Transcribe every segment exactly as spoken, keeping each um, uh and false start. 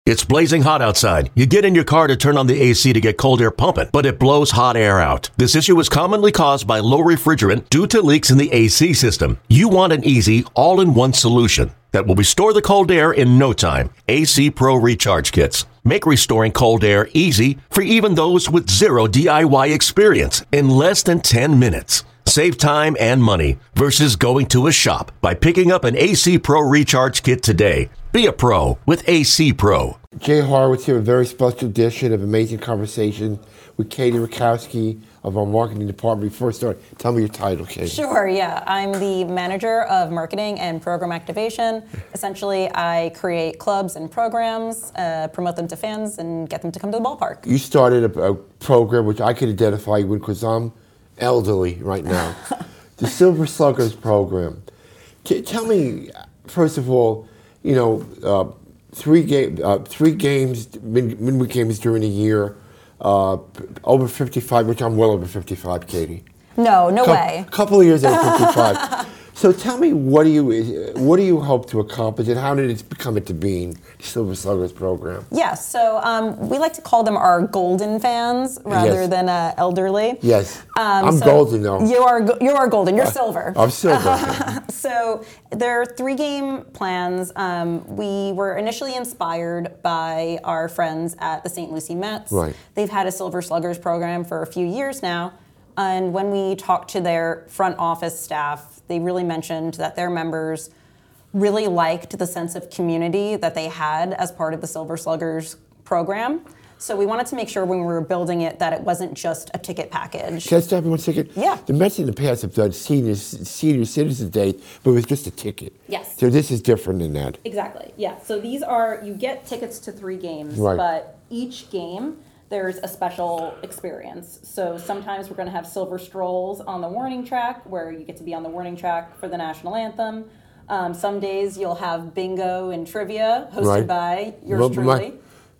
It's blazing hot outside. You get in your car to turn on the A C to get cold air pumping, but it blows hot air out. This issue is commonly caused by low refrigerant due to leaks in the A C system. You want an easy, all-in-one solution that will restore the cold air in no time. A C Pro Recharge Kits make restoring cold air easy for even those with zero D I Y experience in less than ten minutes. Save time and money versus going to a shop by picking up an A C Pro Recharge Kit today. Be a pro with A C Pro. Jay Horowitz here, a very special edition of Amazing Conversation with Katie Rakowski of our marketing department. Before I start, tell me your title, Katie. Sure, yeah. I'm the manager of marketing and program activation. Essentially, I create clubs and programs, uh, promote them to fans, and get them to come to the ballpark. You started a, a program which I could identify with because I'm elderly right now. The Silver Sluggers program. T- tell me, first of all, you know, uh, three game, uh, three games, mid- midweek games during the year, uh, over fifty-five, which I'm well over fifty-five, Katie. No, no Co- way. Couple of years over fifty-five. So tell me, what do you what do you hope to accomplish, and how did it become into being the Silver Sluggers program? Yes, so um, we like to call them our golden fans rather Yes. than uh, elderly. Yes, Um, I'm so golden though. You are go- you are golden. You're silver. I'm silver. So there are three game plans. Um, we were initially inspired by our friends at the Saint Lucie Mets. Right. They've had a Silver Sluggers program for a few years now. And when we talked to their front office staff, they really mentioned that their members really liked the sense of community that they had as part of the Silver Sluggers program. So we wanted to make sure when we were building it that it wasn't just a ticket package. Can I stop you one second? Yeah. The Mets in the past have done senior, senior Citizen Day, but it was just a ticket. Yes. So this is different than that. Exactly, yeah. So these are, you get tickets to three games, Right. but each game, there's a special experience. So sometimes we're gonna have silver strolls on the warning track where you get to be on the warning track for the national anthem. Um, some days you'll have bingo and trivia hosted Right. by yours Well, truly. my-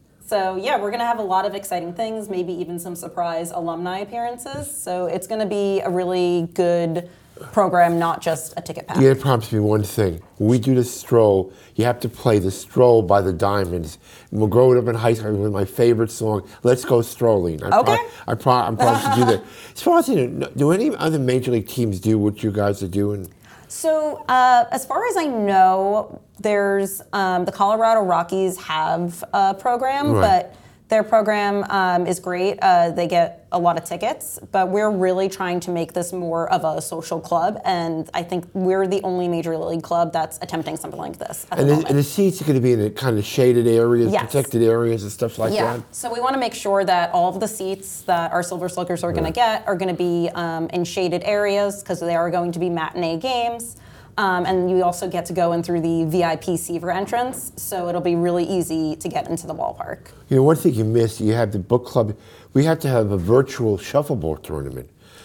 So yeah, we're gonna have a lot of exciting things, maybe even some surprise alumni appearances. So it's gonna be a really good program, not just a ticket package. You gotta promise me one thing. When we do the stroll, you have to play the Stroll by the Diamonds. And we'll grow it up in high school with my favorite song, Let's Go Strolling. I Okay. Pro- I, pro- I promise to do that. As far as you know, do any other major league teams do what you guys are doing? So, uh, as far as I know, there's um, the Colorado Rockies have a program, Right. but their program um, is great. Uh, they get a lot of tickets, but we're really trying to make this more of a social club, and I think we're the only major league club that's attempting something like this at And the the, moment. and the seats are going to be in the kind of shaded areas, Yes. protected areas, and stuff like Yeah, that. so we want to make sure that all of the seats that our Silver Sluggers are going to get are going to be um, in shaded areas because they are going to be matinee games. Um, and you also get to go in through the V I P Seaver entrance, so it'll be really easy to get into the ballpark. You know, one thing you missed, you have the book club. We have to have a virtual shuffleboard tournament.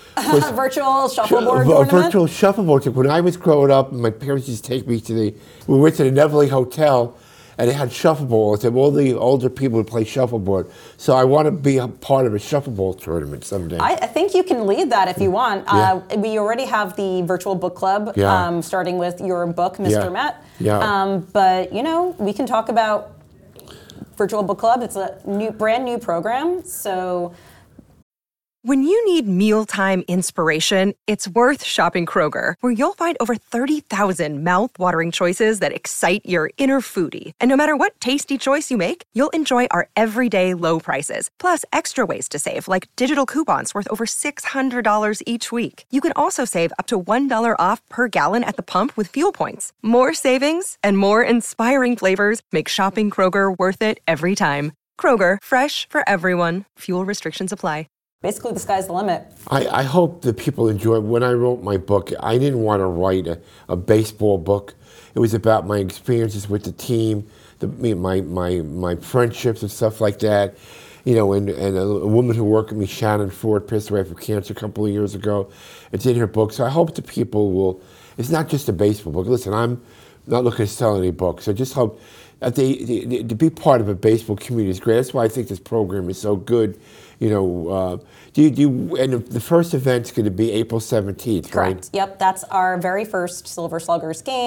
A virtual shuffleboard a, tournament? A virtual shuffleboard tournament. When I was growing up, my parents used to take me to the, we went to the Nevele Hotel, and they had shuffleboards, and all the older people would play shuffleboard. So I want to be a part of a shuffleboard tournament someday. I, I think you can lead that if you want. Yeah. Uh, we already have the virtual book club, Yeah. um, starting with your book, Mister Yeah. Met. Yeah. Um, but, you know, we can talk about virtual book club. It's a new, brand new program, so... When you need mealtime inspiration, it's worth shopping Kroger, where you'll find over thirty thousand mouth-watering choices that excite your inner foodie. And no matter what tasty choice you make, you'll enjoy our everyday low prices, plus extra ways to save, like digital coupons worth over six hundred dollars each week. You can also save up to one dollar off per gallon at the pump with fuel points. More savings and more inspiring flavors make shopping Kroger worth it every time. Kroger, fresh for everyone. Fuel restrictions apply. Basically, the sky's the limit. I, I hope that people enjoy. When I wrote my book, I didn't want to write a, a baseball book. It was about my experiences with the team, the, my, my, my friendships and stuff like that. You know, and, and a, a woman who worked with me, Shannon Ford, passed away from cancer a couple of years ago. It's in her book. So I hope the people will, it's not just a baseball book. Listen, I'm not looking to sell any books. I just hope that they, they, to be part of a baseball community is great. That's why I think this program is so good. You know, uh, do you, do you, and the first event's going to be April seventeenth, right? Correct. Yep, that's our very first Silver Sluggers game.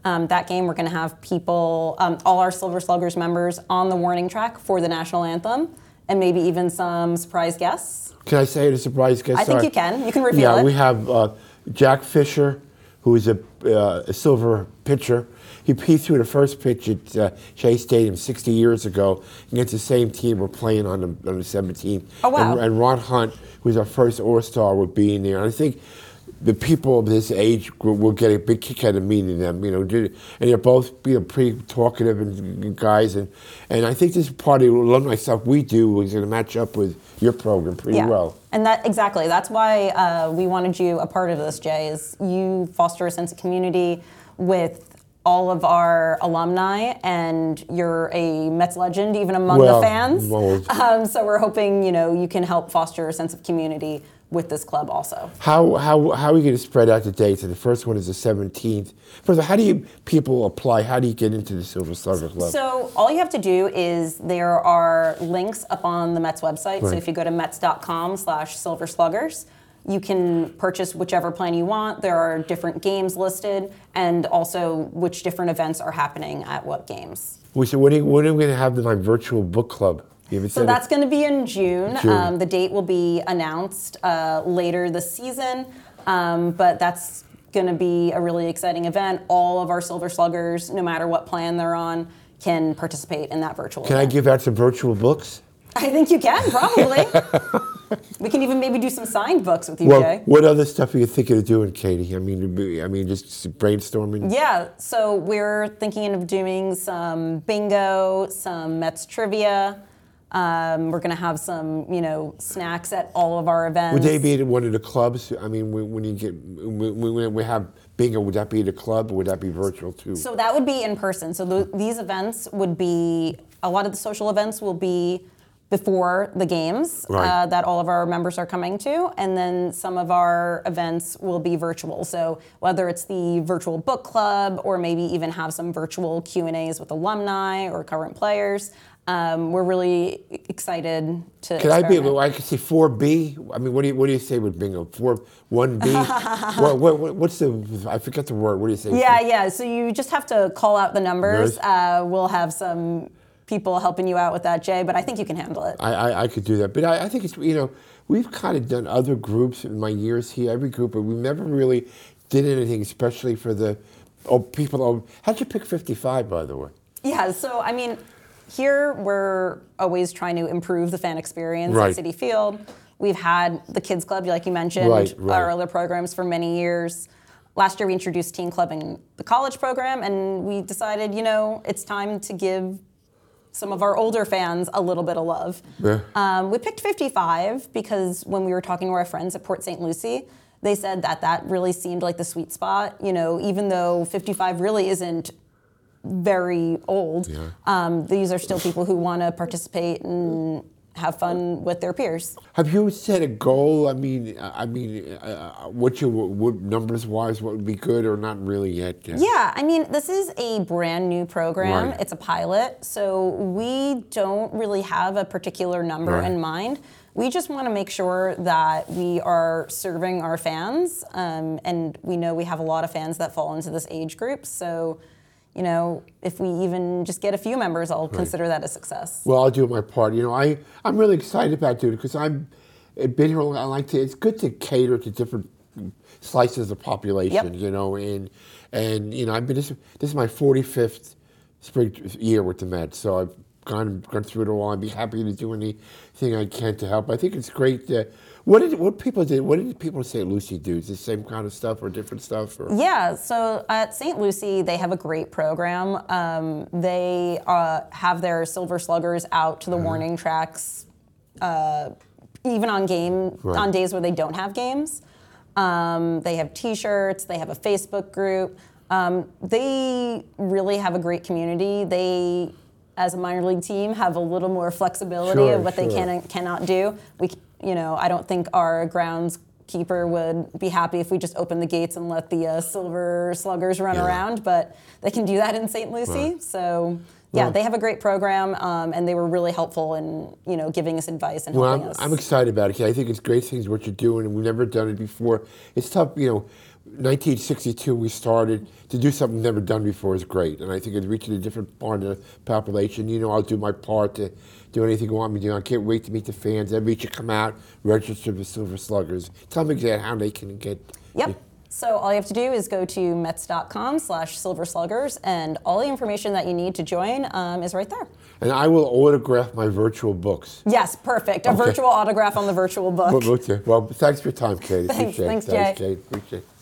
Um, that game, we're going to have people, um, all our Silver Sluggers members on the warning track for the national anthem, and maybe even some surprise guests. Can I say it a surprise guest? I think Sorry. you can. You can reveal yeah, it. Yeah, we have uh, Jack Fisher, who is a, uh, a silver pitcher. He, he threw the first pitch at uh, Shea Stadium sixty years ago against the same team we're playing on the, on the seventeenth. Oh, wow. And, and Ron Hunt, who's our first All-Star, will be in there. And I think the people of this age group will get a big kick out of meeting them, you know, and they're both, you know, pretty talkative and guys, and, and I think this part of the alumni stuff we do is going to match up with your program pretty yeah. well. And that exactly, that's why uh, we wanted you a part of this, Jay, is you foster a sense of community with all of our alumni, and you're a Mets legend even among well, the fans. Well, um, so we're hoping, you know, you can help foster a sense of community with this club also. How how how are we going to spread out the dates? And the first one is the seventeenth. First of all, how do you people apply? How do you get into the Silver Slugger Club? So all you have to do is there are links up on the Mets website. Right. So if you go to mets.com slash silver sluggers, you can purchase whichever plan you want. There are different games listed, and also which different events are happening at what games. We said, when are, when are we going to have my virtual book club? So that's going to be in June. June. Um, the date will be announced uh, later this season, um, but that's going to be a really exciting event. All of our Silver Sluggers, no matter what plan they're on, can participate in that virtual Can event. I give out some virtual books? I think you can, probably. We can even maybe do some signed books with you, Well, Jay. what other stuff are you thinking of doing, Katie? I mean, I mean, just brainstorming. Yeah, so we're thinking of doing some bingo, some Mets trivia. Um, we're going to have some, you know, snacks at all of our events. Would they be at one of the clubs? I mean, when, when you get when, when we have bingo, would that be at a club or would that be virtual too? So that would be in person. So the, these events would be, a lot of the social events will be before the games right. uh, that all of our members are coming to, and then some of our events will be virtual. So whether it's the virtual book club or maybe even have some virtual Q and A's with alumni or current players, um, we're really excited to Can I be? experiment. I could say four B. I mean, what do you what do you say with bingo? Four one B. what, what, what what's the? I forget the word. What do you say? Yeah, yeah. So you just have to call out the numbers. Numbers? Uh, we'll have some people helping you out with that, Jay, but I think you can handle it. I, I, I could do that, but I, I think it's, you know, we've kind of done other groups in my years here, every group, but we never really did anything, especially for the oh, people. Oh, how'd you pick fifty-five, by the way? Yeah, so I mean, here we're always trying to improve the fan experience Right. at Citi Field. We've had the Kids Club, like you mentioned, Right, right. our other programs for many years. Last year we introduced Teen Club in the college program, and we decided, you know, it's time to give some of our older fans a little bit of love. Yeah. Um, we picked fifty-five because when we were talking to our friends at Port Saint Lucie, they said that that really seemed like the sweet spot. You know, even though fifty-five really isn't very old, Yeah. um, these are still people who want to participate and have fun with their peers. Have you set a goal? I mean, I mean, uh, what you what numbers wise, what would be good or not really yet? Yeah. Yeah, I mean, this is a brand new program. Right. It's a pilot, so we don't really have a particular number Right. in mind. We just want to make sure that we are serving our fans, um, and we know we have a lot of fans that fall into this age group. So, you know, if we even just get a few members, I'll consider that a success. Well, I'll do my part. You know, I I'm really excited about doing it because I'm I've been here. I like to. It's good to cater to different slices of population. Yep. You know, and and you know, I've been this. This is my forty-fifth spring year with the Mets, so I've gone gone through it all. I'd be happy to do anything I can to help. I think it's great. That, what did what people did? What did people at Saint Lucie do? Is it the same kind of stuff or different stuff? Or? Yeah, so at Saint Lucie, they have a great program. Um, they uh, have their Silver Sluggers out to the Mm-hmm. warning tracks, uh, even on game Right. on days where they don't have games. Um, they have T-shirts. They have a Facebook group. Um, they really have a great community. They, as a minor league team, have a little more flexibility Sure, of what they sure. can and cannot do. We, you know, I don't think our grounds keeper would be happy if we just opened the gates and let the uh, Silver Sluggers run Yeah. around, but they can do that in Saint Lucie. Right. So, yeah, Well- they have a great program, um, and they were really helpful in, you know, giving us advice and Well, helping I'm, us. I'm excited about it. I think it's great things what you're doing, and we've never done it before. It's tough, you know. nineteen sixty-two we started to do something never done before is great, and I think it's reaching a different part of the population. You know, I'll do my part to do anything you want me to do. I can't wait to meet the fans. Everybody should come out, register for Silver Sluggers. Tell them exactly how they can get. Yep. So all you have to do is go to Mets.com slash Silver Sluggers, and all the information that you need to join um, is right there. And I will autograph my virtual books. Yes, perfect. A Okay. virtual autograph on the virtual book. Well, well, well, thanks for your time, Katie. Thanks, Appreciate it. thanks, Jay. Kate. Appreciate it.